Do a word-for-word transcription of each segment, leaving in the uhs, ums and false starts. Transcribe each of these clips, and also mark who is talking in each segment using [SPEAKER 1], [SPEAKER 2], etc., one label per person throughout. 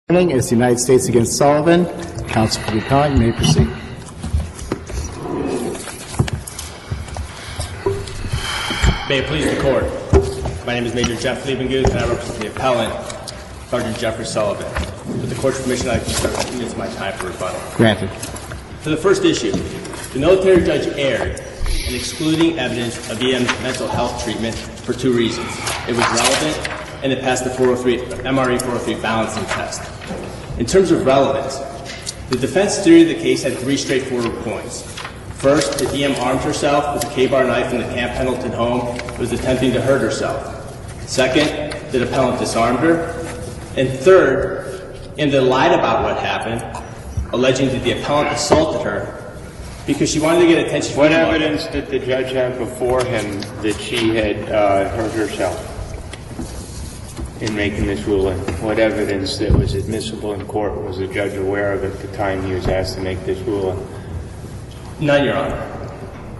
[SPEAKER 1] Is the United States against Sullivan. Counsel for the appellant, you may proceed.
[SPEAKER 2] May it please the Court. My name is Major Jeff Liebenguth, and I represent the appellant, Sergeant Jeffrey Sullivan. With the Court's permission, I can start two minutes of my time for rebuttal.
[SPEAKER 1] Granted.
[SPEAKER 2] For the first issue, the military judge erred in excluding evidence of E M's mental health treatment for two reasons. It was relevant, and it passed the four oh three, M R E four oh three balancing test. In terms of relevance, the defense theory of the case had three straightforward points. First, that E M armed herself with a K-bar knife in the Camp Pendleton home and was attempting to hurt herself. Second, that appellant disarmed her. And third, M that lied about what happened, alleging that the appellant assaulted her because she wanted to get attention from
[SPEAKER 3] What
[SPEAKER 2] the
[SPEAKER 3] evidence did the judge have before him that she had uh, hurt herself in making this ruling? What evidence that was admissible in court was the judge aware of at the time he was asked to make this ruling?
[SPEAKER 2] None, Your Honor.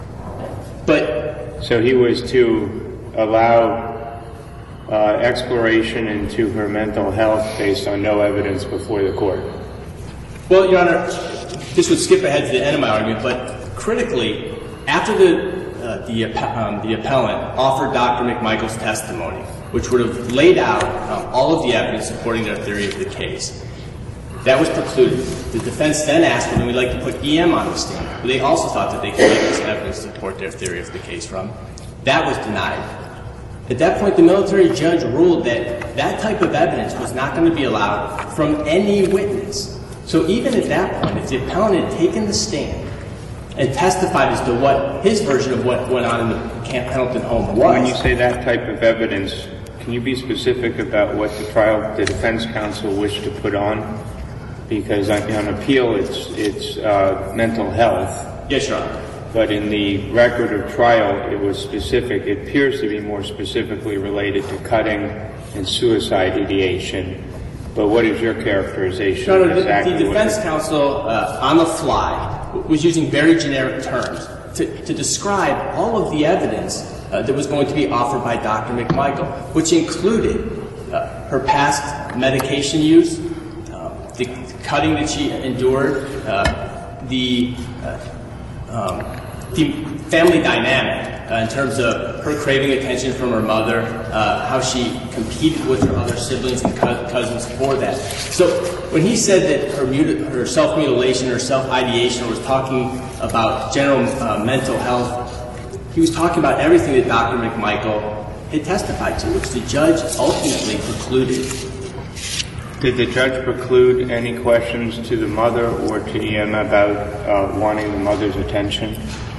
[SPEAKER 2] But
[SPEAKER 3] so he was to allow uh, exploration into her mental health based on no evidence before the court.
[SPEAKER 2] Well, Your Honor, this would skip ahead to the end of my argument, but critically, after the uh, the, um, the appellant offered Doctor McMichael's testimony, which would have laid out um, all of the evidence supporting their theory of the case, that was precluded. The defense then asked them, we'd like to put E M on the stand, but they also thought that they could make this evidence to support their theory of the case from. That was denied. At that point, the military judge ruled that that type of evidence was not going to be allowed from any witness. So even at that point, if the appellant had taken the stand and testified as to what his version of what went on in the Camp Pendleton home was.
[SPEAKER 3] When you say that type of evidence, can you be specific about what the trial, the defense counsel wished to put on? Because on, on appeal, it's it's uh, mental health.
[SPEAKER 2] Yes, Your Honor.
[SPEAKER 3] But in the record of trial, it was specific. It appears to be more specifically related to cutting and suicide ideation. But what is your characterization?
[SPEAKER 2] Your Honor,
[SPEAKER 3] of
[SPEAKER 2] the,
[SPEAKER 3] exactly
[SPEAKER 2] the defense counsel, uh, on the fly, was using very generic terms to, to describe all of the evidence uh, that was going to be offered by Doctor McMichael, which included uh, her past medication use, uh, the cutting that she endured, uh, the uh, um, the family dynamic uh, in terms of her craving attention from her mother, uh, how she competed with her other siblings and co- cousins for that. So when he said that her, muti- her self-mutilation or self-ideation was talking about general uh, mental health, he was talking about everything that Doctor McMichael had testified to, which the judge ultimately precluded.
[SPEAKER 3] Did the judge preclude any questions to the mother or to E M about uh, wanting the mother's attention?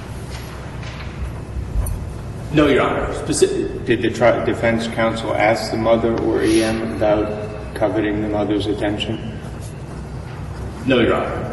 [SPEAKER 2] No, Your Honor. Speci-
[SPEAKER 3] Did the tri- defense counsel ask the mother or E M about coveting the mother's attention?
[SPEAKER 2] No, Your Honor.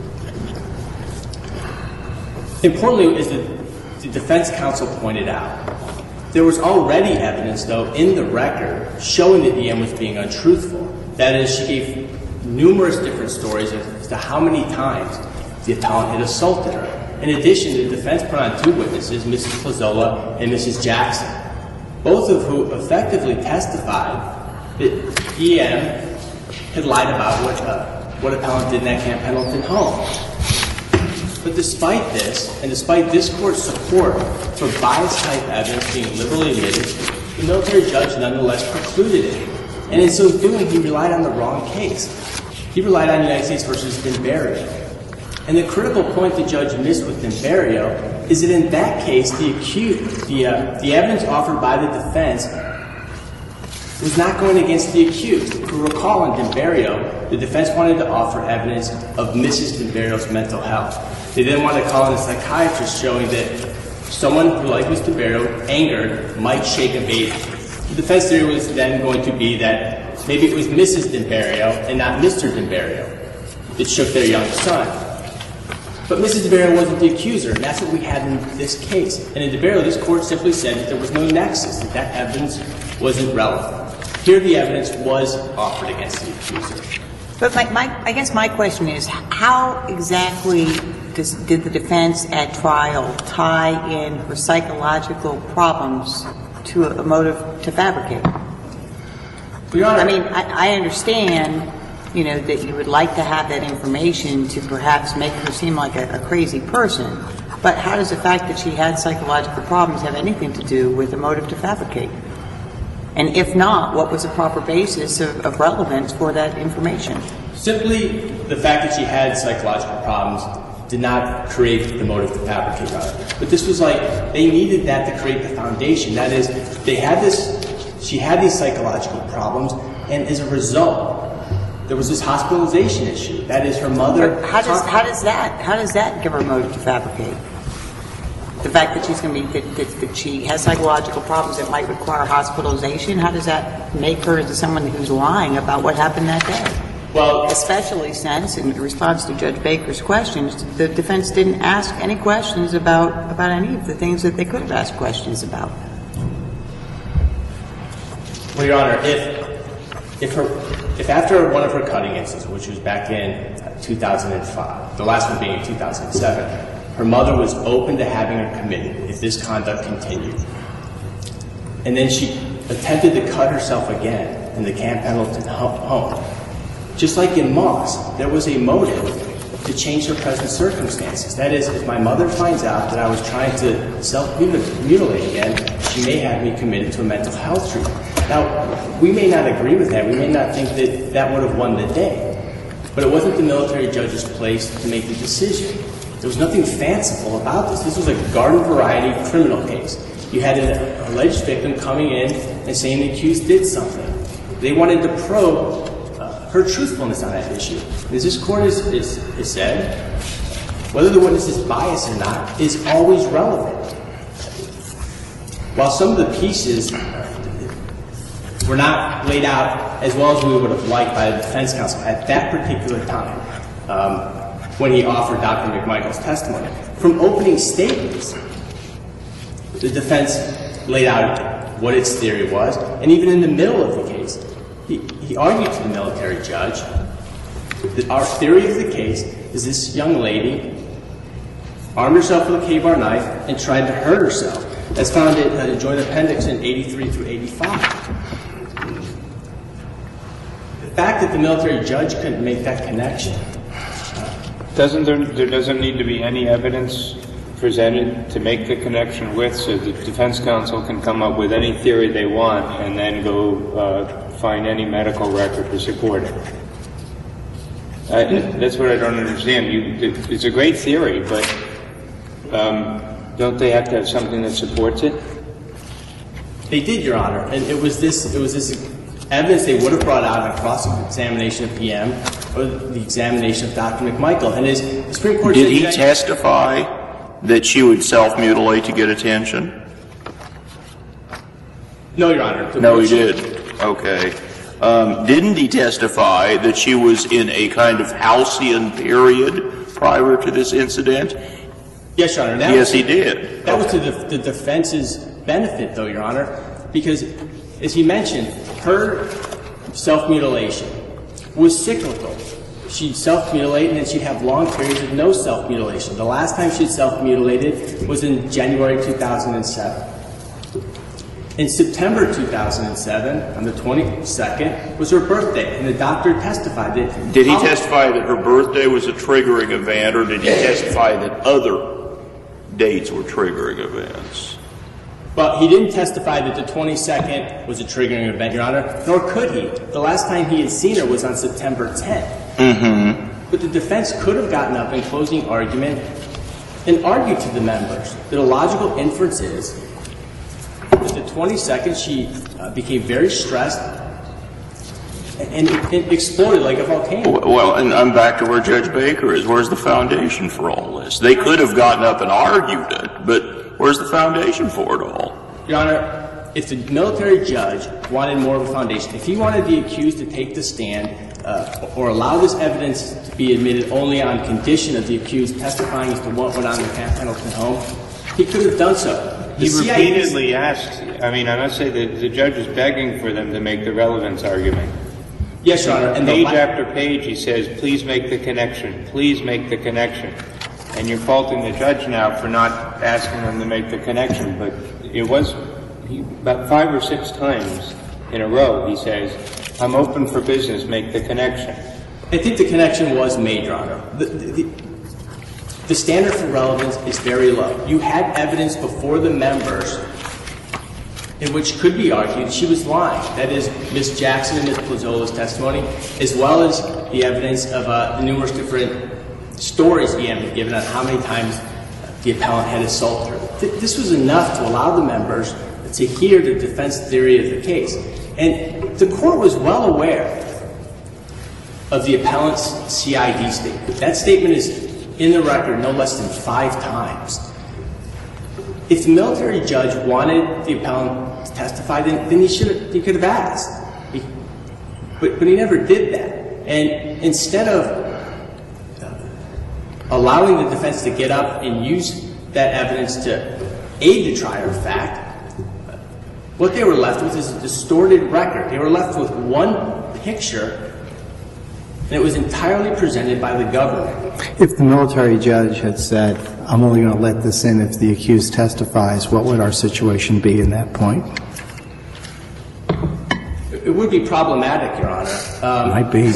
[SPEAKER 2] Importantly, as the, the defense counsel pointed out, there was already evidence, though, in the record showing that E M was being untruthful. That is, she gave numerous different stories as to how many times the appellant had assaulted her. In addition, the defense put on two witnesses, Missus Plazola and Missus Jackson, both of whom effectively testified that E M had lied about what, uh, what appellant did in that Camp Pendleton home. But despite this, and despite this court's support for bias-type evidence being liberally admitted, the military judge nonetheless precluded it. And in so doing, he relied on the wrong case. He relied on United States versus Dimbario. And the critical point the judge missed with Dimbario is that in that case, the accused, the, uh, the evidence offered by the defense was not going against the accused. If you recall, in Dimbario, the defense wanted to offer evidence of Missus Dimbario's mental health. They didn't want to call in a psychiatrist showing that someone who, like Mister Dimbario, angered, might shake a baby. The defense theory was then going to be that maybe it was Missus Dimbario and not Mister Dimbario that shook their young son. But Missus Dimbario wasn't the accuser, and that's what we had in this case. And in Dimbario, this court simply said that there was no nexus, that that evidence wasn't relevant. Here, the evidence was offered against the accuser.
[SPEAKER 4] But my, my, I guess my question is, how exactly does, did the defense at trial tie in her psychological problems to a, a motive to fabricate?
[SPEAKER 2] Your Honor,
[SPEAKER 4] I mean, I, I understand you know, that you would like to have that information to perhaps make her seem like a, a crazy person. But how does the fact that she had psychological problems have anything to do with the motive to fabricate? And if not, what was the proper basis of, of relevance for that information?
[SPEAKER 2] Simply the fact that she had psychological problems did not create the motive to fabricate on it. But this was like, they needed that to create the foundation. That is, they had this, she had these psychological problems, and as a result, there was this hospitalization issue. That is, her mother...
[SPEAKER 4] How does, how does that, how does that give her a motive to fabricate? The fact that she's going to be, that, that, that she has psychological problems that might require hospitalization, how does that make her into someone who's lying about what happened that day?
[SPEAKER 2] Well,
[SPEAKER 4] especially since, in response to Judge Baker's questions, the defense didn't ask any questions about, about any of the things that they could have asked questions about.
[SPEAKER 2] Well, Your Honor, if, if, her, if after one of her cutting incidents, which was back in two thousand five, the last one being in two thousand seven, her mother was open to having her committed if this conduct continued, and then she attempted to cut herself again in the Camp Pendleton home, just like in Moss, there was a motive to change her present circumstances. That is, if my mother finds out that I was trying to self-mutilate again, she may have me committed to a mental health treatment. Now, we may not agree with that. We may not think that that would have won the day. But it wasn't the military judge's place to make the decision. There was nothing fanciful about this. This was a garden variety criminal case. You had an alleged victim coming in and saying the accused did something. They wanted to probe her truthfulness on that issue. As this court has, is, is said, whether the witness is biased or not is always relevant. While some of the pieces were not laid out as well as we would have liked by the defense counsel at that particular time, um, when he offered Doctor McMichael's testimony, from opening statements, the defense laid out what its theory was, and even in the middle of the case, He, he argued to the military judge that our theory of the case is this young lady armed herself with a K-bar knife and tried to hurt herself. That's found in the Joint Appendix in eighty-three through eighty-five. The fact that the military judge couldn't make that connection.
[SPEAKER 3] Doesn't there, there doesn't need to be any evidence presented to make the connection with, so the defense counsel can come up with any theory they want and then go uh, find any medical record to support it. Uh, that's what I don't understand. You, it's a great theory, but um, don't they have to have something that supports it?
[SPEAKER 2] They did, Your Honor, and it was this. It was this evidence they would have brought out in a cross-examination of P M or the examination of Doctor McMichael. And his the Supreme Court
[SPEAKER 5] did he testify that she would self-mutilate to get attention?
[SPEAKER 2] No, Your Honor.
[SPEAKER 5] No, he did. Okay. Um, didn't he testify that she was in a kind of halcyon period prior to this incident?
[SPEAKER 2] Yes, Your Honor. That
[SPEAKER 5] yes,
[SPEAKER 2] was,
[SPEAKER 5] he did.
[SPEAKER 2] That was to the, the defense's benefit, though, Your Honor, because, as he mentioned, her self-mutilation was cyclical. She'd self-mutilate, and then she'd have long periods of no self-mutilation. The last time she'd self-mutilated was in January two thousand seven. In September two thousand seven, on the twenty-second, was her birthday, and the doctor testified that...
[SPEAKER 5] Did he testify that her birthday was a triggering event, or did he testify that other dates were triggering events?
[SPEAKER 2] Well, he didn't testify that the twenty-second was a triggering event, Your Honor, nor could he. The last time he had seen her was on September tenth.
[SPEAKER 5] Mm-hmm.
[SPEAKER 2] But the defense could have gotten up in closing argument and argued to the members that a logical inference is that the twenty-second she uh, became very stressed and it exploded like a volcano.
[SPEAKER 5] Well, and I'm back to where Judge Baker is. Where's the foundation for all this? They could have gotten up and argued it, but where's the foundation for it all?
[SPEAKER 2] Your Honor, if the military judge wanted more of a foundation, if he wanted the accused to take the stand uh, or allow this evidence to be admitted only on condition of the accused testifying as to what went on in the Camp Pendleton home, he could have done so. The
[SPEAKER 3] He
[SPEAKER 2] C I A
[SPEAKER 3] repeatedly asked, I mean, I must say that the judge is begging for them to make the relevance argument.
[SPEAKER 2] Yes, Your Honor. And
[SPEAKER 3] page
[SPEAKER 2] the
[SPEAKER 3] after page, he says, please make the connection, please make the connection. And you're faulting the judge now for not asking them to make the connection, but it was he, about five or six times in a row, he says, I'm open for business, make the connection.
[SPEAKER 2] I think the connection was made, Your Honor. The, the, the standard for relevance is very low. You had evidence before the members in which could be argued she was lying. That is, Miz Jackson and Miz Plazzola's testimony, as well as the evidence of uh, the numerous different stories E M had given on how many times the appellant had assaulted her. Th this was enough to allow the members to hear the defense theory of the case. And the court was well aware of the appellant's C I D statement. That statement is in the record no less than five times. If the military judge wanted the appellant to testify, then, then he should he could have asked. He, but, but he never did that. And instead of uh, allowing the defense to get up and use that evidence to aid the trier of fact, what they were left with is a distorted record. They were left with one picture, and it was entirely presented by the government.
[SPEAKER 1] If the military judge had said, I'm only going to let this in if the accused testifies, what would our situation be in that point?
[SPEAKER 2] It would be problematic, Your Honor. Um,
[SPEAKER 1] Might be.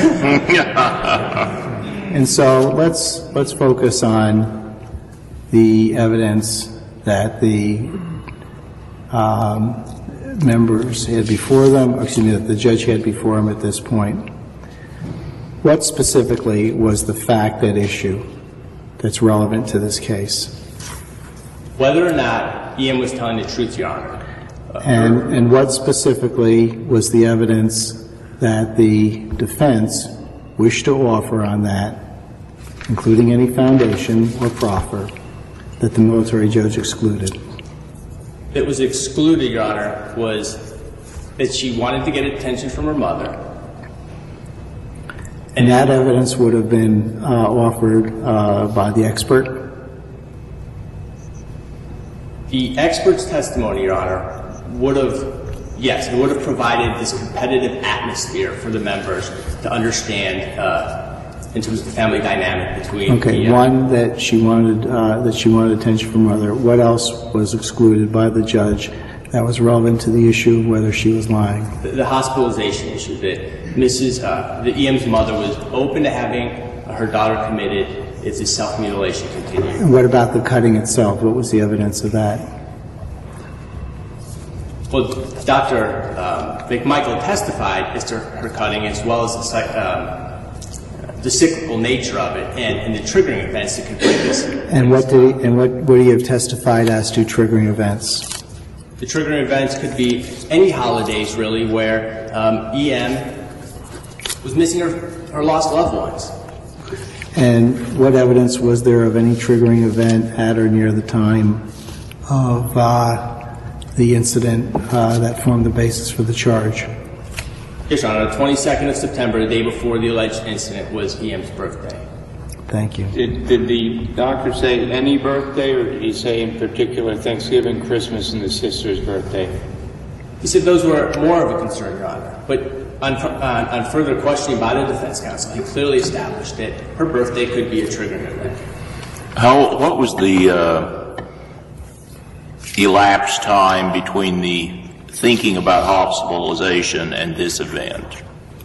[SPEAKER 1] And so let's, let's focus on the evidence that the um, members had before them, excuse me, that the judge had before him at this point. What specifically was the fact at issue that's relevant to this case?
[SPEAKER 2] Whether or not E M was telling the truth, Your Honor. Uh,
[SPEAKER 1] And, and what specifically was the evidence that the defense wished to offer on that, including any foundation or proffer, that the military judge excluded?
[SPEAKER 2] That was excluded, Your Honor, was that she wanted to get attention from her mother.
[SPEAKER 1] And that evidence would have been uh, offered uh, by the expert?
[SPEAKER 2] The expert's testimony, Your Honor, would have, yes, it would have provided this competitive atmosphere for the members to understand uh, in terms of the family dynamic between.
[SPEAKER 1] Okay,
[SPEAKER 2] the, uh,
[SPEAKER 1] one that she wanted uh, that she wanted attention from her mother. What else was excluded by the judge that was relevant to the issue of whether she was lying?
[SPEAKER 2] The, the hospitalization issue, that Missus Uh, the E M's mother was open to having her daughter committed if the self-mutilation continued.
[SPEAKER 1] And what about the cutting itself? What was the evidence of that?
[SPEAKER 2] Well, Doctor Um, McMichael testified as to her cutting, as well as the, psych- um, the cyclical nature of it and, and the triggering events that could bring this.
[SPEAKER 1] And what did he, and what would he have testified as to triggering events?
[SPEAKER 2] The triggering events could be any holidays, really, where um, E M was missing her, her lost loved ones.
[SPEAKER 1] And what evidence was there of any triggering event at or near the time of uh, the incident uh, that formed the basis for the charge?
[SPEAKER 2] Yes, Your Honor. The twenty-second of September, the day before the alleged incident, was E M's birthday.
[SPEAKER 1] Thank you.
[SPEAKER 3] Did, did the doctor say any birthday, or did he say in particular Thanksgiving, Christmas, and the sister's birthday?
[SPEAKER 2] He said those were more of a concern, Your Honor. But on, on, on further questioning by the defense counsel, he clearly established that her birthday could be a triggering event.
[SPEAKER 5] How, what was the uh, elapsed time between the thinking about hospitalization and this event?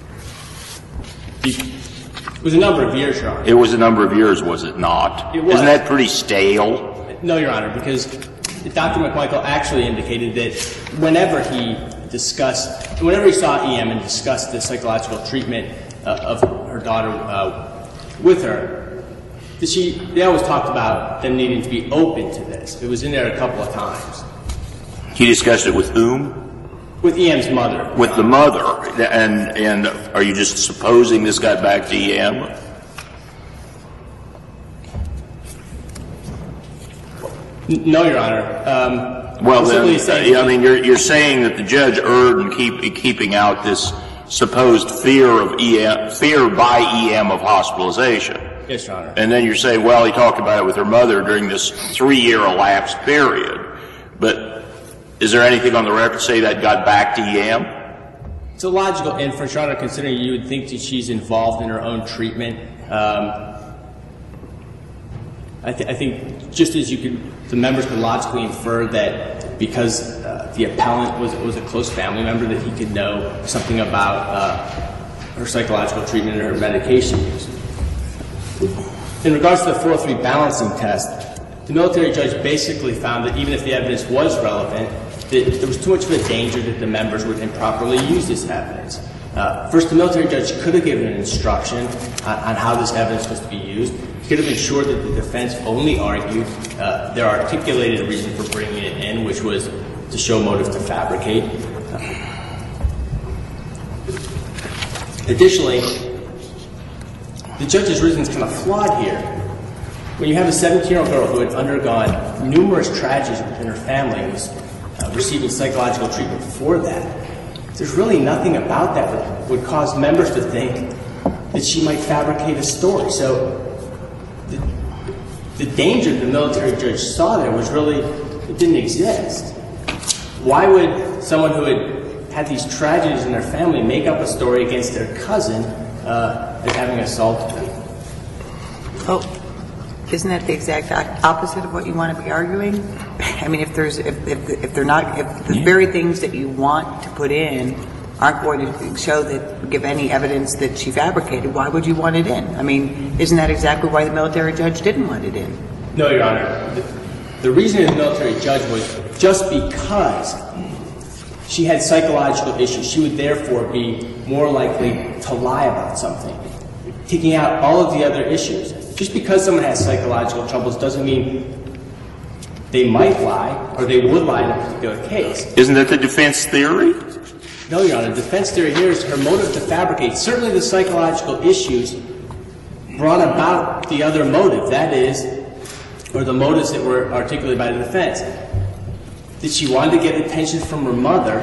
[SPEAKER 2] It was a number of years, Your Honor.
[SPEAKER 5] It was a number of years, was it not?
[SPEAKER 2] It was.
[SPEAKER 5] Isn't that pretty stale?
[SPEAKER 2] No, Your Honor, because Doctor McMichael actually indicated that whenever he discussed, whenever he saw E M and discussed the psychological treatment uh, of her daughter uh, with her, that she, they always talked about them needing to be open to this. It was in there a couple of times.
[SPEAKER 5] He discussed it with whom?
[SPEAKER 2] With E M's mother.
[SPEAKER 5] With the mother. And, and are you just supposing this got back to E M?
[SPEAKER 2] No, Your Honor. Um,
[SPEAKER 5] Well, then,
[SPEAKER 2] saying,
[SPEAKER 5] uh, I mean, you're, you're saying that the judge erred in keep, keeping out this supposed fear of E M, fear by E M of hospitalization.
[SPEAKER 2] Yes, Your Honor.
[SPEAKER 5] And then you're saying, well, he talked about it with her mother during this three-year elapsed period. But is there anything on the record to say that got back to E M?
[SPEAKER 2] It's a logical inference, Your Honor, considering you would think that she's involved in her own treatment. Um, I, th- I think just as you could, the members could logically infer that because uh, the appellant was was a close family member, that he could know something about uh, her psychological treatment and her medication use. In regards to the four oh three balancing test, the military judge basically found that even if the evidence was relevant, that there was too much of a danger that the members would improperly use this evidence. Uh, first, the military judge could have given an instruction on, on how this evidence was to be used. He could have ensured that the defense only argued uh, their articulated reason for bringing it in, which was to show motive to fabricate. Uh, additionally, the judge's reasoning is kind of flawed here. When you have a seventeen-year-old girl who had undergone numerous tragedies within her family and was uh, receiving psychological treatment for that, there's really nothing about that that would cause members to think that she might fabricate a story. So the, the danger the military judge saw there was really, it didn't exist. Why would someone who had had these tragedies in their family make up a story against their cousin uh, as having assaulted them?
[SPEAKER 4] Oh. Isn't that the exact opposite of what you want to be arguing? I mean, if there's, if, if, if they're not, if the very things that you want to put in aren't going to show that, give any evidence that she fabricated, why would you want it in? I mean, isn't that exactly why the military judge didn't want it in?
[SPEAKER 2] No, Your Honor. The, the reason the military judge was just because she had psychological issues, she would therefore be more likely to lie about something, taking out all of the other issues. Just because someone has psychological troubles doesn't mean they might lie or they would lie in a particular case.
[SPEAKER 5] Isn't that the defense theory?
[SPEAKER 2] No, Your Honor. The defense theory here is her motive to fabricate. Certainly the psychological issues brought about the other motive, that is, or the motives that were articulated by the defense. That she wanted to get attention from her mother.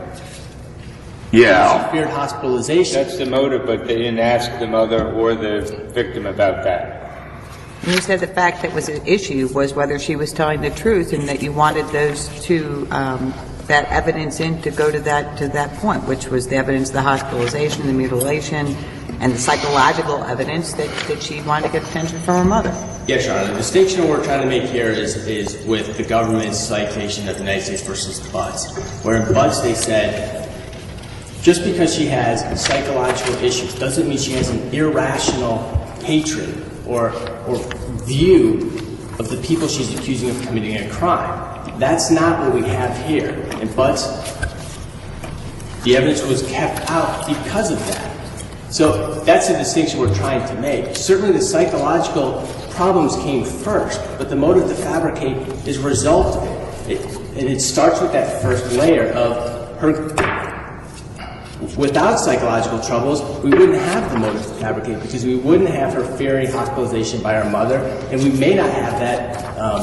[SPEAKER 5] Yeah.
[SPEAKER 2] She feared hospitalization.
[SPEAKER 3] That's the motive, but they didn't ask the mother or the victim about that.
[SPEAKER 4] You said the fact that was an issue was whether she was telling the truth, and that you wanted those two, um, that evidence in to go to that to that point, which was the evidence of the hospitalization, the mutilation, and the psychological evidence that, that she wanted to get attention from her mother.
[SPEAKER 2] Yes, Your Honor. The distinction we're trying to make here is, is with the government's citation of the United States versus Butts, where in Butts they said, just because she has psychological issues doesn't mean she has an irrational hatred or, or view of the people she's accusing of committing a crime. That's not what we have here. In Butts, the evidence was kept out because of that. So that's the distinction we're trying to make. Certainly the psychological problems came first, but the motive to fabricate is a result of it. it and it starts with that first layer of her. Without psychological troubles, we wouldn't have the motive to fabricate because we wouldn't have her fearing hospitalization by her mother, and we may not have that um,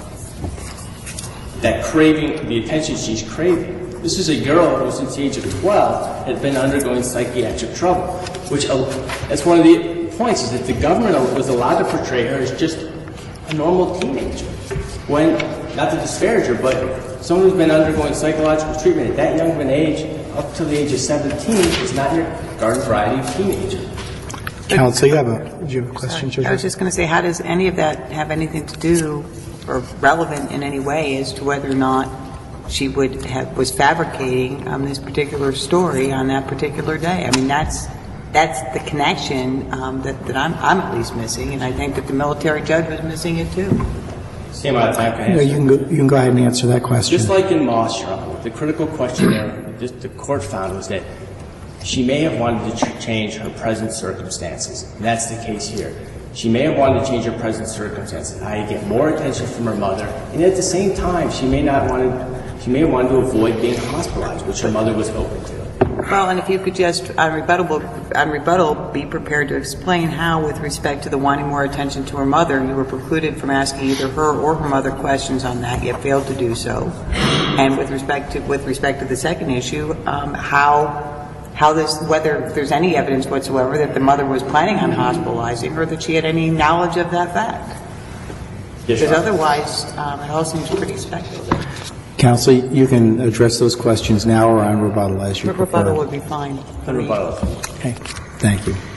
[SPEAKER 2] that craving, the attention she's craving. This is a girl who, since the age of twelve, had been undergoing psychiatric trouble, which uh, that's one of the points, is that the government was allowed to portray her as just a normal teenager. When, not to disparage her, but someone who's been undergoing psychological treatment at that young of an age, up to the age of seventeen, is not your garden variety teenager.
[SPEAKER 1] Counsel, you have a, do you have a question, Judge?
[SPEAKER 4] I was just going to say, how does any of that have anything to do or relevant in any way as to whether or not she would have, was fabricating um, this particular story on that particular day? I mean, that's that's the connection um, that, that I'm, I'm at least missing, and I think that the military judge was missing it too.
[SPEAKER 2] Same amount of time, can I
[SPEAKER 1] No,
[SPEAKER 2] answer?
[SPEAKER 1] you can go, you can go ahead and answer that question.
[SPEAKER 2] Just like in Moss, Your Honor, the critical question there that the court found was that she may have wanted to ch- change her present circumstances. And that's the case here. She may have wanted to change her present circumstances, that is, get more attention from her mother, and at the same time, she may not want she may have wanted to avoid being hospitalized, which her mother was open to.
[SPEAKER 4] Well, and if you could just, on rebuttal, on rebuttal, be prepared to explain how, with respect to the wanting more attention to her mother, you were precluded from asking either her or her mother questions on that, yet failed to do so. And with respect to, with respect to the second issue, um, how how this, whether there's any evidence whatsoever that the mother was planning on hospitalizing her, that she had any knowledge of that fact.
[SPEAKER 2] Yes,
[SPEAKER 4] Because
[SPEAKER 2] Your Honor.
[SPEAKER 4] otherwise, um, it all seems pretty speculative.
[SPEAKER 1] Counsel, you can address those questions now or on rebuttal as you
[SPEAKER 4] But
[SPEAKER 1] prefer.
[SPEAKER 4] rebuttal would be fine.
[SPEAKER 2] On rebuttal.
[SPEAKER 1] Okay, thank you.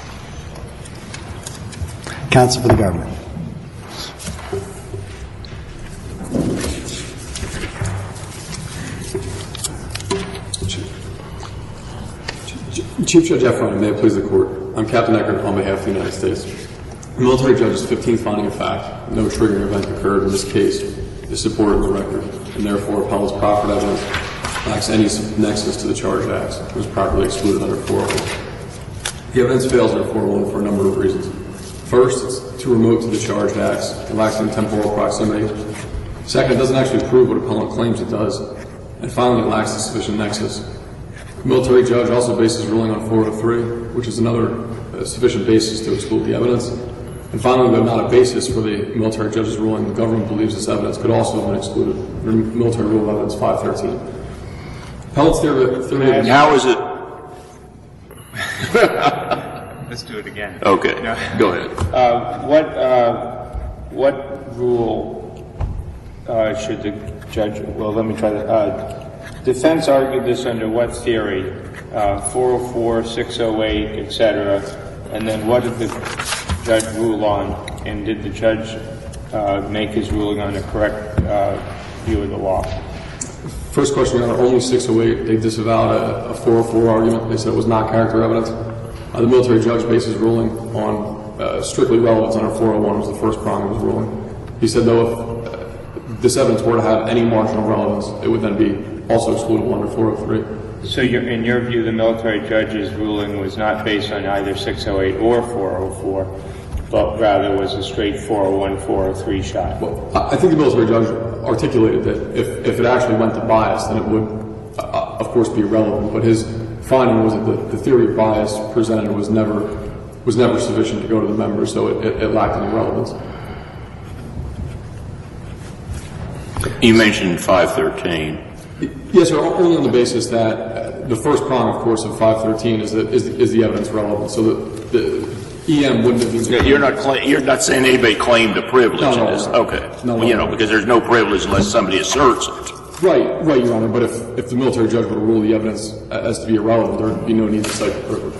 [SPEAKER 1] Counsel for the government.
[SPEAKER 6] Chief Judge Efron, may it please the Court. I'm Captain Eckert on behalf of the United States. The military judge's fifteenth finding of fact, no triggering event occurred in this case, is supported in the record, and therefore appellant's proffered evidence lacks any nexus to the charged acts and was properly excluded under four oh one. The evidence fails under four oh one for a number of reasons. First, it's too remote to the charged acts. It lacks in temporal proximity. Second, it doesn't actually prove what appellant claims it does. And finally, it lacks a sufficient nexus. The military judge also bases ruling on four oh three, which is another uh, sufficient basis to exclude the evidence. And finally, though not a basis for the military judge's ruling, the government believes this evidence could also have been excluded under Military Rule of Evidence five thirteen. Appellant's theory, theory
[SPEAKER 5] How is it?
[SPEAKER 3] Let's do it again.
[SPEAKER 5] Okay,
[SPEAKER 3] No.
[SPEAKER 5] go ahead.
[SPEAKER 3] Uh, what, uh, what rule uh, should the judge, well, let me try that. Uh, defense argued this under what theory? Uh, four oh four, six oh eight, et cetera. And then what did the judge rule on? And did the judge uh, make his ruling on a correct uh, view of the law?
[SPEAKER 6] First question, Your Honor, only six oh eight, they disavowed a, a four oh four argument. They said it was not character evidence. Uh, the military judge based his ruling on uh, strictly relevance under four oh one was the first prong of his ruling. He said, though, if uh, this evidence were to have any marginal relevance, it would then be also excludable under four oh three.
[SPEAKER 3] So you're, in your view, the military judge's ruling was not based on either six oh eight or four oh four, but rather was a straight four oh one, four oh three shot?
[SPEAKER 6] Well, I think the military judge articulated that if, if it actually went to bias, then it would, uh, of course, be irrelevant. But his finding was that the, the theory of bias presented was never was never sufficient to go to the members, so it, it, it lacked any relevance.
[SPEAKER 5] You mentioned five thirteen.
[SPEAKER 6] Yes, sir, only on the basis that uh, the first prong, of course, of five thirteen is, that, is, is the evidence relevant. So the, the E M wouldn't have been...
[SPEAKER 5] Yeah, you're not cla- you're not saying anybody claimed a privilege
[SPEAKER 6] No, no,
[SPEAKER 5] in this.
[SPEAKER 6] no.
[SPEAKER 5] Okay.
[SPEAKER 6] No,
[SPEAKER 5] well,
[SPEAKER 6] no,
[SPEAKER 5] you know,
[SPEAKER 6] no.
[SPEAKER 5] because there's no privilege unless somebody asserts it.
[SPEAKER 6] Right, right, Your Honor, but if, if the military judge were to rule the evidence as to be irrelevant, there would be no need to cite the privilege.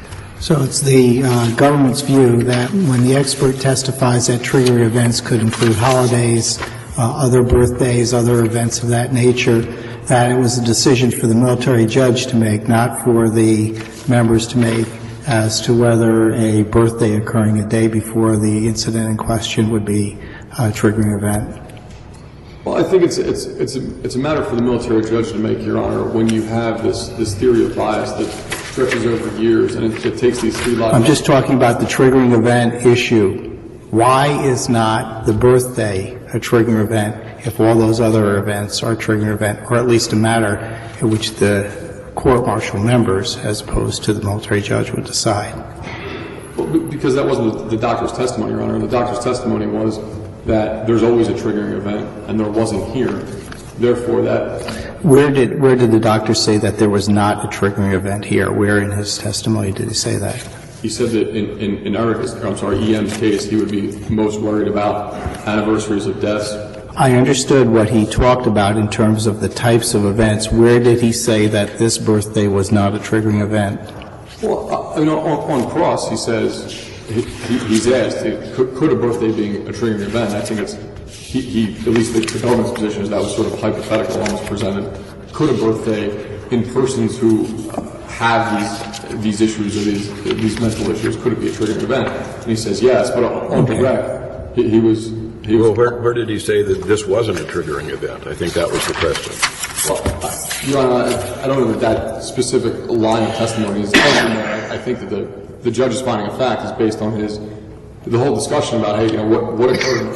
[SPEAKER 1] So it's the uh, government's view that when the expert testifies that triggering events could include holidays, uh, other birthdays, other events of that nature, that it was a decision for the military judge to make, not for the members to make, as to whether a birthday occurring a day before the incident in question would be a triggering event.
[SPEAKER 6] Well, I think it's it's it's a, it's a matter for the military judge to make, Your Honor, when you have this this theory of bias that stretches over years and it, it takes these three lives.
[SPEAKER 1] I'm just talking about the triggering event issue. Why is not the birthday a triggering event if all those other events are a triggering event, or at least a matter in which the court-martial members, as opposed to the military judge, would decide?
[SPEAKER 6] Well, because that wasn't the doctor's testimony, Your Honor. The doctor's testimony was that there's always a triggering event, and there wasn't here. Therefore, that...
[SPEAKER 1] Where did where did the doctor say that there was not a triggering event here? Where in his testimony did he say that?
[SPEAKER 6] He said that in, in, in Erica's, I'm sorry, E M's case, he would be most worried about anniversaries of deaths.
[SPEAKER 1] I understood what he talked about in terms of the types of events. Where did he say that this birthday was not a triggering event?
[SPEAKER 6] Well, uh, you know, on, on cross, he says, he, he, he's asked, could, could a birthday be a triggering event? I think it's, he, he at least the, the government's position is that was sort of hypothetical, almost presented. Could a birthday in persons who have these these issues or these these mental issues, could it be a triggering event? And he says yes, but on, on
[SPEAKER 1] Okay.
[SPEAKER 6] direct, he, he was. He
[SPEAKER 7] Well,
[SPEAKER 6] was
[SPEAKER 7] where, where did he say that this wasn't a triggering event? I think that was the question.
[SPEAKER 6] Well, I- Your Honor, I, I don't know that that specific line of testimony is I, I think that the, the judge's finding of fact is based on his, the whole discussion about, hey, you know, what, what occurred,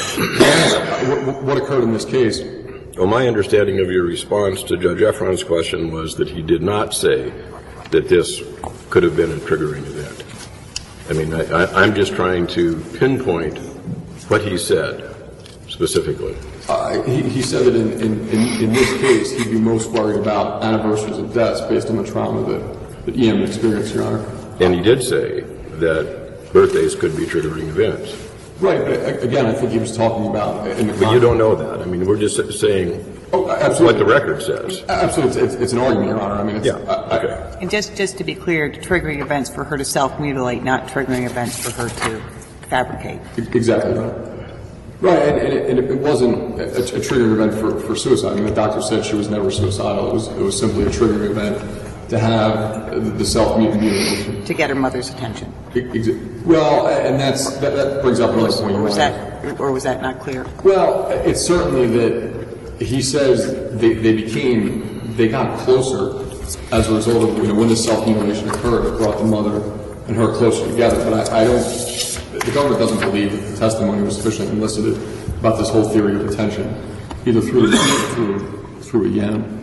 [SPEAKER 6] what, what occurred in this case.
[SPEAKER 7] Well, my understanding of your response to Judge Efron's question was that he did not say that this could have been a triggering event. I mean, I, I, I'm just trying to pinpoint what he said specifically.
[SPEAKER 6] Uh, he, he said that in, in, in, in this case, he'd be most worried about anniversaries of deaths based on the trauma that, that E M experienced, Your Honor.
[SPEAKER 7] And he did say that birthdays could be triggering events.
[SPEAKER 6] Right, but again, I think he was talking about in the
[SPEAKER 7] But you don't know that. I mean, we're just saying
[SPEAKER 6] oh, absolutely.
[SPEAKER 7] what the record says.
[SPEAKER 6] Absolutely. It's, it's, it's an argument, Your Honor. I mean, it's,
[SPEAKER 7] Yeah,
[SPEAKER 6] I,
[SPEAKER 7] okay.
[SPEAKER 6] I,
[SPEAKER 4] And just, just to be clear, triggering events for her to self-mutilate, not triggering events for her to fabricate.
[SPEAKER 6] Exactly right. Right, and, and, it, and it wasn't a, a triggering event for, for suicide. I mean, the doctor said she was never suicidal. It was, it was simply a triggering event to have the self-mutilation.
[SPEAKER 4] To get her mother's attention.
[SPEAKER 6] Well, and that's, that, that brings up another point.
[SPEAKER 4] Or was that, or was that not clear?
[SPEAKER 6] Well, it's certainly that he says they, they became, they got closer as a result of, you know, when the self-mutilation occurred, it brought the mother and her closer together. But I, I don't, the government doesn't believe that the testimony was sufficiently elicited about this whole theory of attention, either through, through, through E M.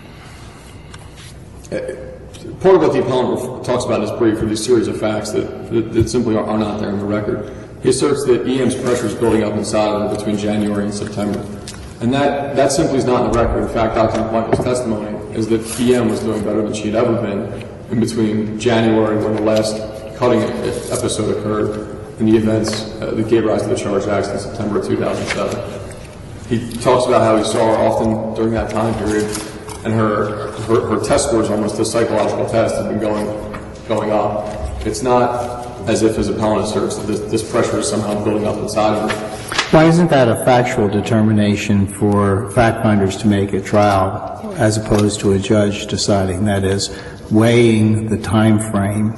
[SPEAKER 6] Part of what the appellant talks about in his brief are these series of facts that, that, that simply are, are not there in the record. He asserts that E M's pressure is building up inside of her between January and September. And that, that simply is not in the record. In fact, Doctor McMichael's testimony is that E M was doing better than she had ever been in between January, when the last cutting episode occurred, and the events uh, that gave rise to the charged acts in September of two thousand seven. He talks about how he saw her often during that time period, and her, her, her test scores, almost a psychological test, have been going, going up. It's not as if his appellant asserts that this, this pressure is somehow building up inside of her.
[SPEAKER 1] Why isn't that a factual determination for fact finders to make at trial, as opposed to a judge deciding? That is, weighing the time frame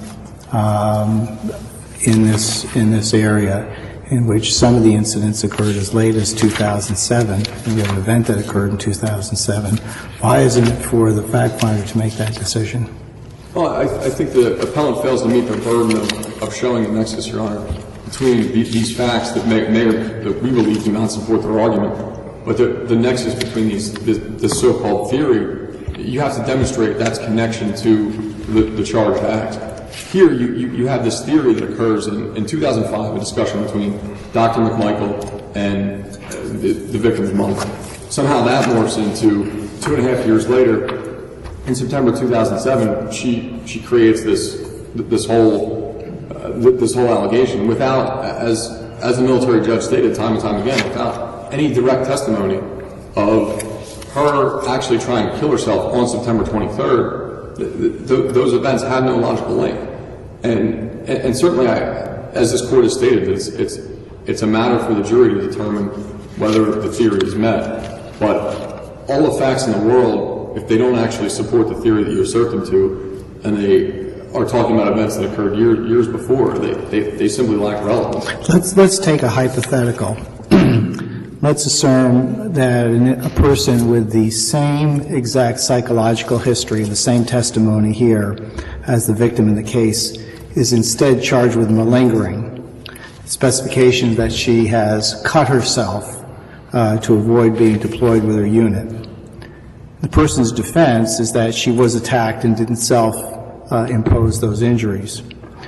[SPEAKER 1] um, in this in this area, in which some of the incidents occurred as late as two thousand seven, and we have an event that occurred in two thousand seven. Why isn't it for the fact finder to make that decision?
[SPEAKER 6] Well, I, I think the appellant fails to meet the burden of, of showing a nexus, Your Honor, between the, these facts that may, may that we believe do not support their argument, but the, the nexus between these this, this so-called theory. You have to demonstrate that's connection to the, the charged act. Here, you, you, you have this theory that occurs in, in two thousand five, a discussion between Doctor McMichael and uh, the, the victim's mother. Somehow that morphs into two and a half years later. In September two thousand seven, she she creates this this whole uh, this whole allegation without, as as the military judge stated time and time again, without any direct testimony of her actually trying to kill herself on September twenty-third. Th- th- those events had no logical link, and and, and certainly, I, as this court has stated, it's it's it's a matter for the jury to determine whether the theory is met. But all the facts in the world, if they don't actually support the theory that you assert them to, and they are talking about events that occurred year, years before, they, they, they simply lack relevance.
[SPEAKER 1] Let's, let's take a hypothetical. Let's assume that a person with the same exact psychological history, the same testimony here as the victim in the case, is instead charged with malingering. Specifications that she has cut herself uh, to avoid being deployed with her unit. The person's defense is that she was attacked and didn't self-impose uh, those injuries.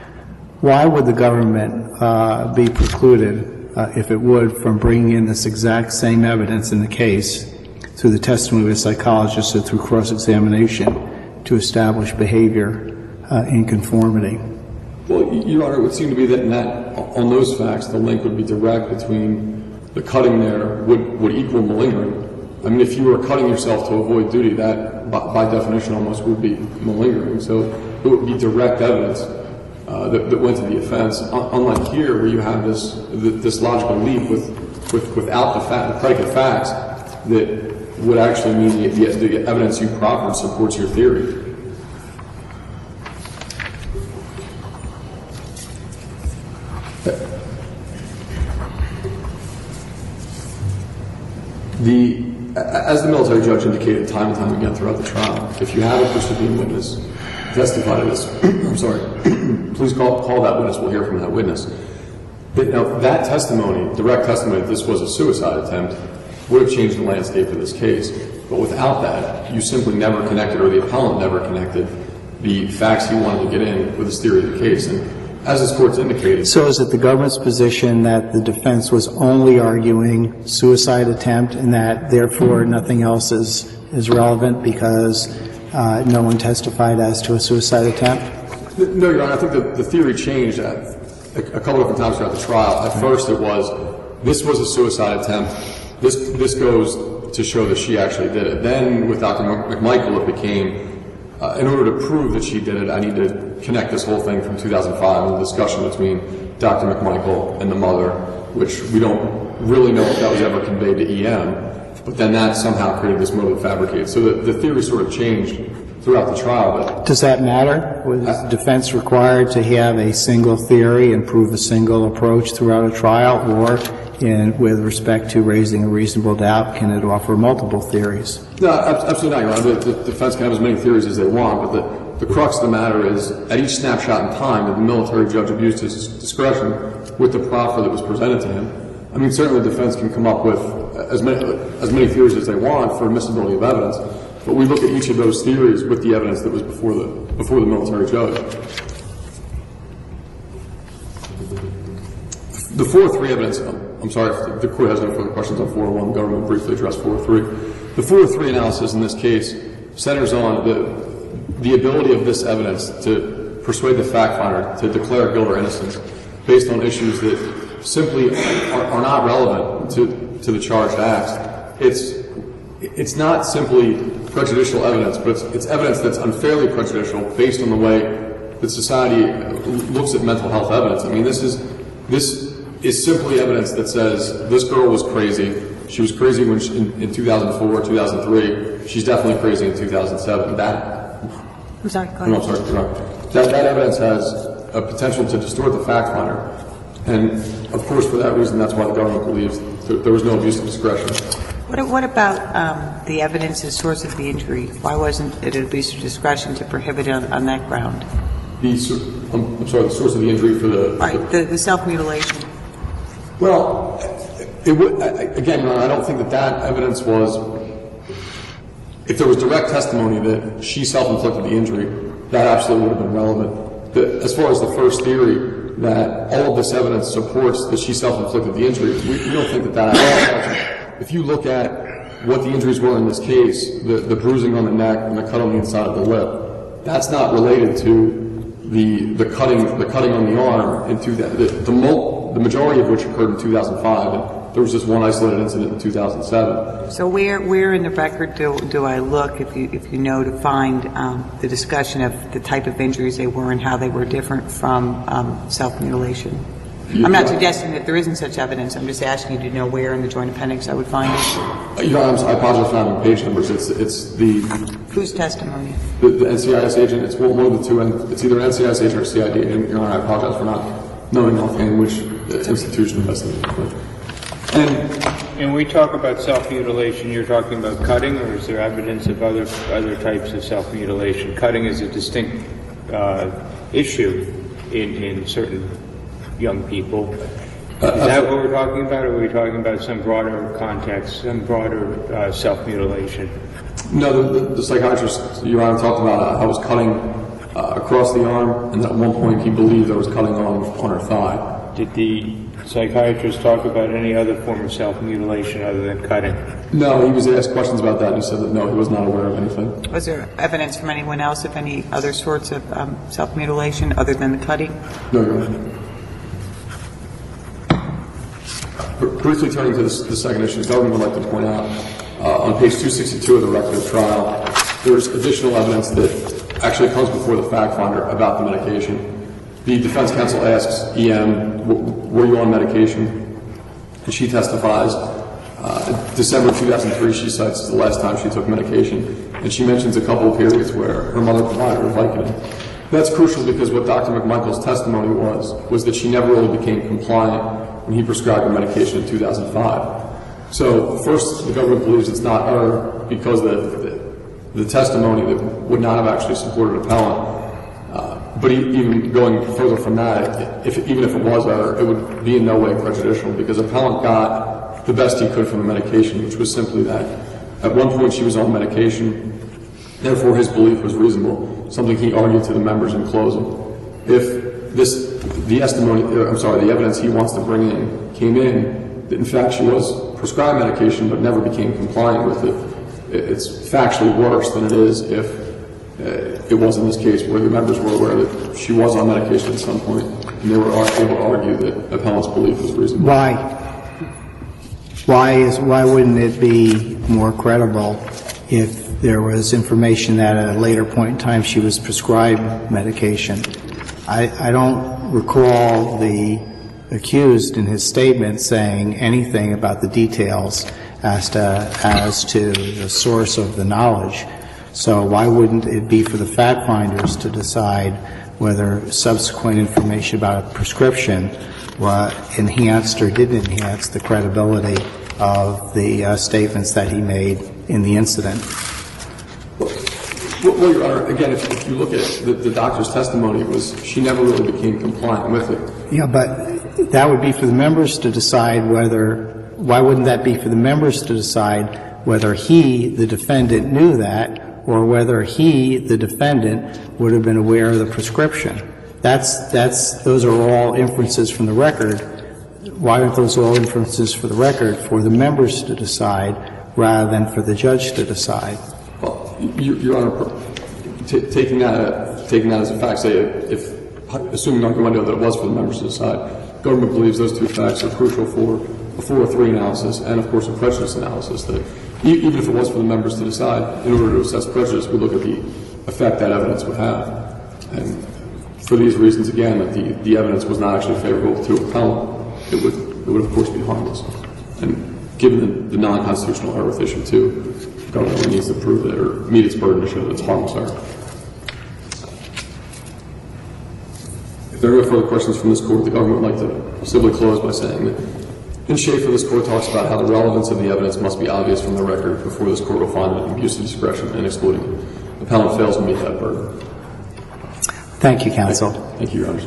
[SPEAKER 1] Why would the government uh, be precluded, uh, if it would, from bringing in this exact same evidence in the case through the testimony of a psychologist or through cross-examination to establish behavior uh, in conformity?
[SPEAKER 6] Well, Your Honor, it would seem to be that, in that on those facts, the link would be direct between the cutting there would, would equal malingering. I mean, if you were cutting yourself to avoid duty, that, by, by definition, almost would be malingering. So it would be direct evidence uh, that, that went to the offense. Unlike here, where you have this this logical leap with, with without the, fact, the predicate facts that would actually mean the, the, the evidence you proffered supports your theory. The As the military judge indicated time and time again throughout the trial, if you have a percipient witness testify to this, I'm sorry, please call, call that witness. We'll hear from that witness. But now, that testimony, direct testimony that this was a suicide attempt, would have changed the landscape of this case. But without that, you simply never connected, or the appellant never connected, the facts he wanted to get in with his theory of the case. And as this Court's indicated.
[SPEAKER 1] So is it the government's position that the defense was only arguing suicide attempt and that, therefore, nothing else is, is relevant because uh, no one testified as to a suicide attempt?
[SPEAKER 6] No, Your Honor. I think the, the theory changed at a, a couple of different times throughout the trial. At first it was, this was a suicide attempt. This, this goes to show that she actually did it. Then with Doctor McMichael, it became, Uh, in order to prove that she did it, I need to connect this whole thing from two thousand five and the discussion between Doctor McMichael and the mother, which we don't really know if that was ever conveyed to E M, but then that somehow created this motive fabricated. So the, the theory sort of changed throughout the trial. But
[SPEAKER 1] does that matter? Was the defense required to have a single theory and prove a single approach throughout a trial, or in, with respect to raising a reasonable doubt, can it offer multiple theories?
[SPEAKER 6] No, absolutely not, Your Honor. The, the defense can have as many theories as they want, but the, the crux of the matter is, at each snapshot in time, the military judge abused his discretion with the proffer that was presented to him. I mean, certainly the defense can come up with as many, as many theories as they want for admissibility of evidence, but we look at each of those theories with the evidence that was before the, before the military judge. The four oh three evidence, I'm sorry if the Court has no further questions on four oh one, the government will briefly address four oh three. The four oh three analysis in this case centers on the, the ability of this evidence to persuade the fact finder to declare guilt or innocence based on issues that simply are, are not relevant to, to the charged acts. It's, it's not simply prejudicial evidence, but it's, it's evidence that's unfairly prejudicial based on the way that society looks at mental health evidence. I mean, this is, this is simply evidence that says this girl was crazy. She was crazy when she, in, in two thousand four, two thousand three. She's definitely crazy in two thousand seven. That,
[SPEAKER 4] I'm sorry, go
[SPEAKER 6] no, I'm sorry, sorry. That, that evidence has a potential to distort the fact finder. And, of course, for that reason, that's why the government believes that there was no abuse of discretion.
[SPEAKER 4] What, what about um, the evidence as source of the injury? Why wasn't it an abuse of discretion to prohibit it on, on that ground?
[SPEAKER 6] The, I'm, I'm sorry, the source of the injury for the...
[SPEAKER 4] Right, the, the self-mutilation.
[SPEAKER 6] Well, it would, again, I don't think that that evidence was, if there was direct testimony that she self-inflicted the injury, that absolutely would have been relevant. The, as far as the first theory, that all of this evidence supports that she self-inflicted the injury, we, we don't think that that actually, if you look at what the injuries were in this case, the, the bruising on the neck and the cut on the inside of the lip, that's not related to the, the cutting, the cutting on the arm into that, the, the, mo- the majority of which occurred in two thousand five, and there was just one isolated incident in two thousand seven.
[SPEAKER 4] So where, where in the record do, do I look, if you, if you know, to find um, the discussion of the type of injuries they were and how they were different from um, self-mutilation? I'm not suggesting that there isn't such evidence. I'm just asking you to know where in the Joint Appendix I would find it.
[SPEAKER 6] Your Honor, I apologize for not having page numbers. It's, it's the...
[SPEAKER 4] Whose testimony?
[SPEAKER 6] The, the N C I S agent. It's one of the two. And it's either an N C I S agent or a C I D agent. Your Honor, I apologize for not knowing offhand which institution investigated.
[SPEAKER 3] And, and we talk about self-mutilation, you're talking about cutting, or is there evidence of other other types of self-mutilation? Cutting is a distinct uh, issue in, in certain young people. Is that what we're talking about, or are we talking about some broader context, some broader uh, self-mutilation?
[SPEAKER 6] No, the, the, the psychiatrist, Your Honor, talked about uh, how I was cutting uh, across the arm, and at one point he believed I was cutting on, on her thigh.
[SPEAKER 3] Did the psychiatrist talk about any other form of self-mutilation other than cutting?
[SPEAKER 6] No, he was asked questions about that, and he said that no, he was not aware of anything.
[SPEAKER 4] Was there evidence from anyone else of any other sorts of um, self-mutilation other than the cutting?
[SPEAKER 6] No, Your Honor. Briefly turning to this, the second issue, the government would like to point out, uh, on page two sixty-two of the record of trial, there's additional evidence that actually comes before the fact finder about the medication. The defense counsel asks E M, were you on medication? And she testifies. Uh, December two thousand three, she cites the last time she took medication, and she mentions a couple of periods where her mother provided her Vicodin. That's crucial because what Doctor McMichael's testimony was, was that she never really became compliant when he prescribed her medication in two thousand five. So first, the government believes it's not her because the, the, the testimony that would not have actually supported appellant. Uh, but even going further from that, if, even if it was her, it would be in no way prejudicial because appellant got the best he could from the medication, which was simply that at one point she was on medication, therefore his belief was reasonable, something he argued to the members in closing. If this, the testimony, I'm sorry, the evidence he wants to bring in came in, that in fact she was prescribed medication but never became compliant with it, it's factually worse than it is if uh, it was in this case where the members were aware that she was on medication at some point and they were able to argue that appellant's belief was reasonable.
[SPEAKER 1] Why? Why is why wouldn't it be more credible if there was information that at a later point in time she was prescribed medication? I, I don't recall the accused in his statement saying anything about the details as to, as to the source of the knowledge. So why wouldn't it be for the fact finders to decide whether subsequent information about a prescription uh, enhanced or didn't enhance the credibility of the uh, statements that he made in the incident?
[SPEAKER 6] Well, well Your Honor, again, if, if you look at the, the doctor's testimony, it was she never really became compliant with it.
[SPEAKER 1] Yeah, but that would be for the members to decide whether – why wouldn't that be for the members to decide whether he, the defendant, knew that or whether he, the defendant, would have been aware of the prescription? That's – that's – those are all inferences from the record. Why aren't those all inferences for the record for the members to decide rather than for the judge to decide?
[SPEAKER 6] Well, Your, Your Honor, t- taking that taking that as a fact, say if assuming arguendo that it was for the members to decide, government believes those two facts are crucial for a four oh three analysis and, of course, a prejudice analysis. That e- even if it was for the members to decide, in order to assess prejudice, we look at the effect that evidence would have. And for these reasons, again, that the, the evidence was not actually favorable to a appellant, it would, it would, of course, be harmless. And given the, the non-constitutional error with issue two, the government needs to prove it or meet its burden to show that it's harmless error. If there are no further questions from this Court, the government would like to simply close by saying that in Schaefer, this Court talks about how the relevance of the evidence must be obvious from the record before this Court will find an abuse of discretion in excluding it. The appellant fails to meet that burden.
[SPEAKER 1] Thank you, counsel.
[SPEAKER 6] Thank, thank you, Your Honor.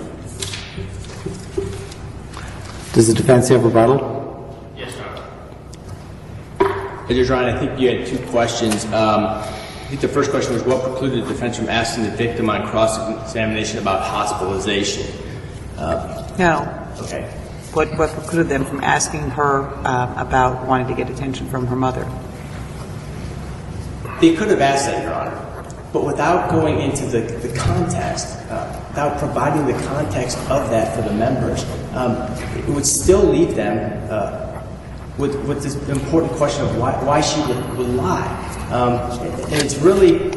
[SPEAKER 1] Does the defense have rebuttal?
[SPEAKER 2] Yes, Your Honor. Judge Ryan, I think you had two questions. Um, I think the first question was what precluded the defense from asking the victim on cross-examination about hospitalization? Uh,
[SPEAKER 4] No.
[SPEAKER 2] okay.
[SPEAKER 4] What, what precluded them from asking her uh, about wanting to get attention from her mother?
[SPEAKER 2] They could have asked that, Your Honor, but without going into the, the context, uh, without providing the context of that for the members, um, it would still leave them uh, with, with this important question of why, why she would, would lie. Um, and it's really,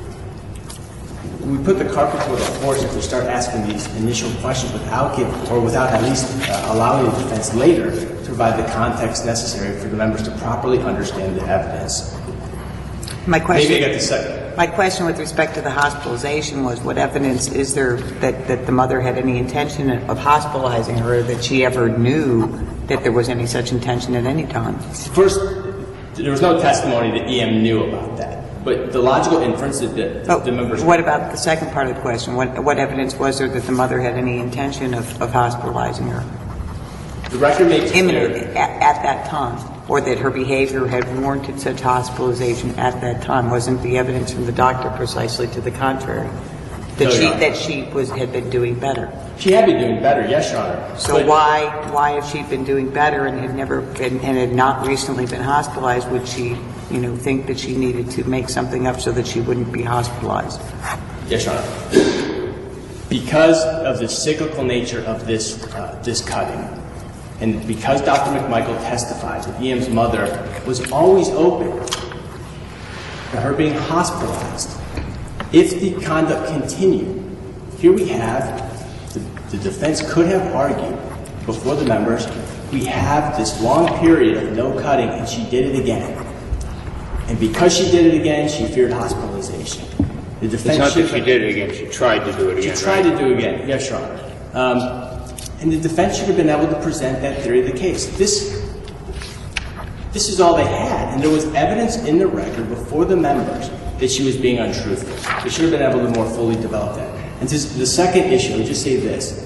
[SPEAKER 2] we put the cart before the horse if we start asking these initial questions without give, or without at least uh, allowing the defense later to provide the context necessary for the members to properly understand the evidence.
[SPEAKER 4] My question,
[SPEAKER 2] Maybe I got the second.
[SPEAKER 4] My question with respect to the hospitalization was what evidence is there that, that the mother had any intention of hospitalizing her, that she ever knew that there was any such intention at any time?
[SPEAKER 2] First, there was no testimony that E M knew about that. But the logical inference is that
[SPEAKER 4] oh,
[SPEAKER 2] the members...
[SPEAKER 4] What about the second part of the question? What, what evidence was there that the mother had any intention of, of hospitalizing her?
[SPEAKER 2] The record makes
[SPEAKER 4] Imminent,
[SPEAKER 2] clear...
[SPEAKER 4] at, at that time, or that her behavior had warranted such hospitalization at that time? Wasn't the evidence from the doctor precisely to the contrary? That
[SPEAKER 2] No,
[SPEAKER 4] she
[SPEAKER 2] Your Honor.
[SPEAKER 4] that she was had been doing better.
[SPEAKER 2] She had been doing better, yes, Your Honor.
[SPEAKER 4] So
[SPEAKER 2] But
[SPEAKER 4] why why if she'd been doing better and had never been, and had not recently been hospitalized, would she, you know, think that she needed to make something up so that she wouldn't be hospitalized?
[SPEAKER 2] Yes, Your Honor. Because of the cyclical nature of this uh, this cutting, and because Doctor McMichael testified that E M's mother was always open to her being hospitalized, if the conduct continued, here we have, the, the defense could have argued before the members, we have this long period of no cutting, and she did it again. And because she did it again, she feared hospitalization. The defense
[SPEAKER 3] It's not
[SPEAKER 2] should
[SPEAKER 3] that she did it again. She tried to do it
[SPEAKER 2] She
[SPEAKER 3] again.
[SPEAKER 2] tried
[SPEAKER 3] right?
[SPEAKER 2] to do it again, yes, Your Honor. Um, and the defense should have been able to present that theory of the case. This, this is all they had, and there was evidence in the record before the members that she was being untruthful. They should have been able to more fully develop that. And this, the second issue, I'll just say this.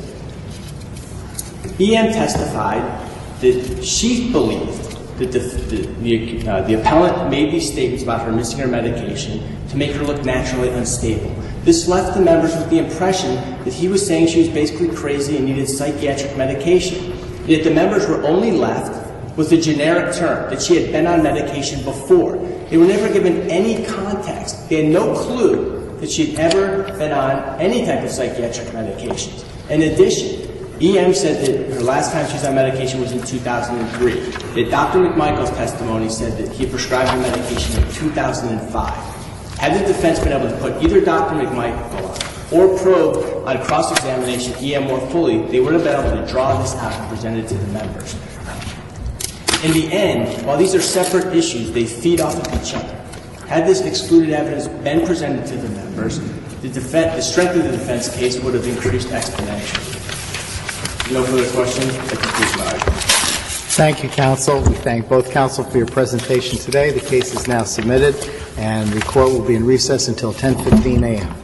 [SPEAKER 2] E M testified that she believed that the, the, the, uh, the appellant made these statements about her missing her medication to make her look naturally unstable. This left the members with the impression that he was saying she was basically crazy and needed psychiatric medication. Yet the members were only left with the generic term that she had been on medication before. They were never given any context. They had no clue that she had ever been on any type of psychiatric medications. In addition, E M said that her last time she was on medication was in two thousand three. That Doctor McMichael's testimony said that he prescribed her medication in two thousand five. Had the defense been able to put either Doctor McMichael or probe on cross-examination E M more fully, they would have been able to draw this out and present it to the members. In the end, while these are separate issues, they feed off of each other. Had this excluded evidence been presented to the members, the, defen- the strength of the defense case would have increased exponentially. No further questions? That concludes my argument.
[SPEAKER 1] Thank you, counsel. We thank both counsel for your presentation today. The case is now submitted, and the court will be in recess until ten fifteen a.m.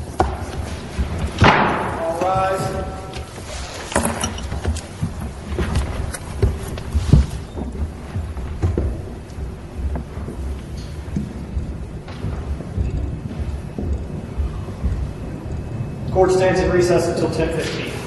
[SPEAKER 2] All rise.
[SPEAKER 8] Court stands in recess until ten fifteen.